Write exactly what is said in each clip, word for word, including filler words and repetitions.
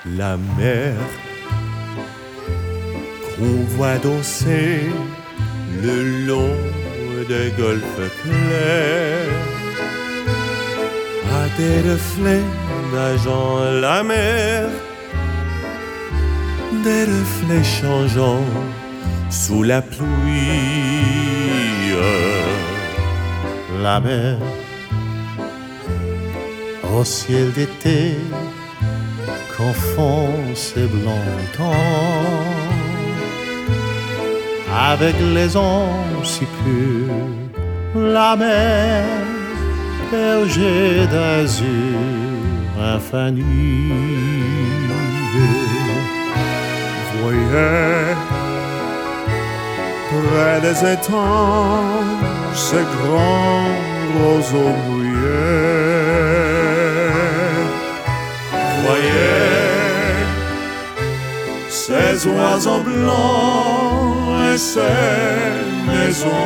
la mer qu'on voit danser le long des golfes clairs, à des reflets nageant la mer, des reflets changeants sous la pluie. La mer au ciel d'été confond ses blancs temps avec les ondes si pures. La mer berger d'azur infini. Voyez près des étangs ces grands roseaux bruyés. Voyez ces oiseaux blancs et ces maisons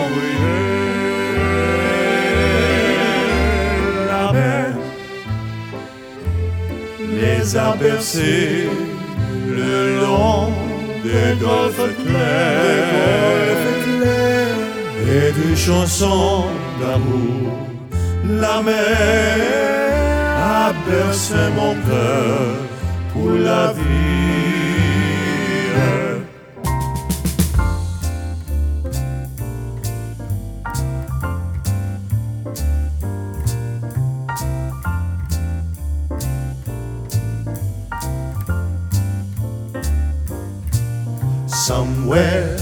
brûlées. La mer les a bercés le long des golfes clairs et de chansons d'amour. La mer a bercé mon cœur pour la vie. Somewhere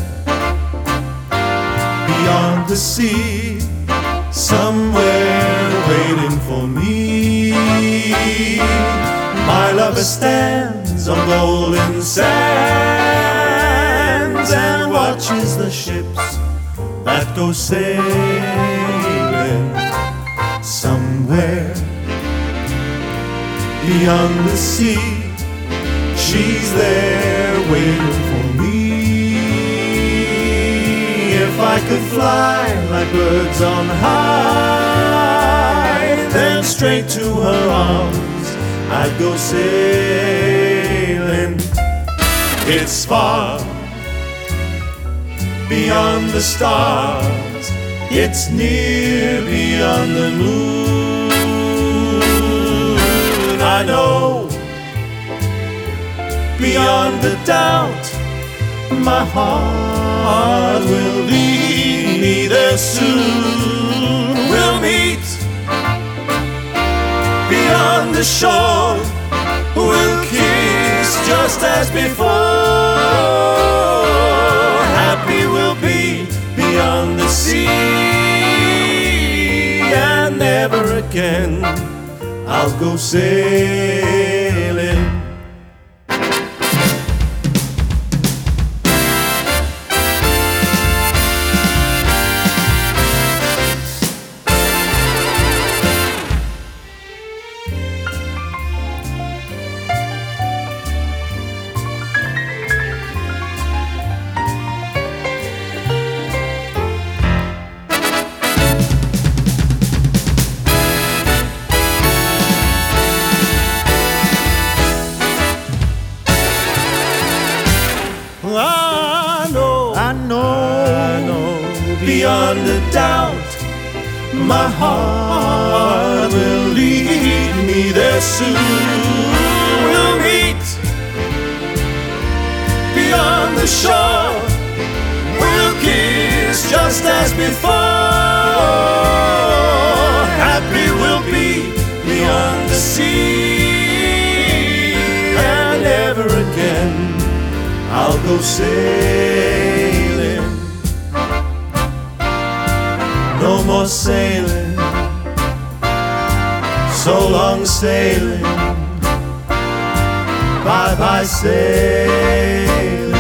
beyond the sea, somewhere waiting for me, my lover stands on golden sands and watches the ships that go sailing. Somewhere beyond the sea, she's there waiting for me. If I could fly like birds on high, then straight to her arms I'd go sailing. It's far beyond the stars, it's near beyond the moon. I know beyond the doubt my heart will lead me there soon. We'll meet beyond the shore, we'll kiss just as before. Happy we'll be beyond the sea, and never again I'll go sailing. I know, I know, I know, beyond a doubt, my heart will lead me there soon. We'll meet beyond the shore, we'll kiss just as before. Happy we'll be beyond the sea, and never again I'll go sailing. No more sailing, so long sailing. Bye bye sailing.